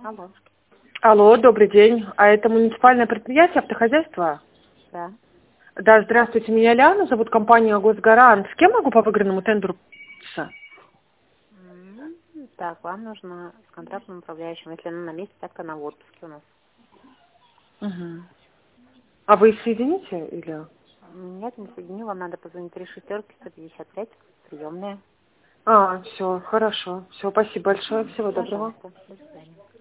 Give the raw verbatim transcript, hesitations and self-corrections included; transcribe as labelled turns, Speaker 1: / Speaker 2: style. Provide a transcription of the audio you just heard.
Speaker 1: Алло.
Speaker 2: Алло, добрый день. А это муниципальное предприятие автохозяйства?
Speaker 1: Да.
Speaker 2: Да, здравствуйте, меня Лиана, зовут компания Госгарант. С кем могу по выигранному тендеру пообщаться?
Speaker 1: М, Так, вам нужно с контрактным управляющим. Если она на месте, так она в отпуске у нас.
Speaker 2: Угу. А вы их соедините или?
Speaker 1: Нет, не соединю, вам надо позвонить три шестерки сто пятьдесят пять, приемная.
Speaker 2: А, все, хорошо. Все, спасибо большое. Всего доброго.
Speaker 1: Пожалуйста, до свидания.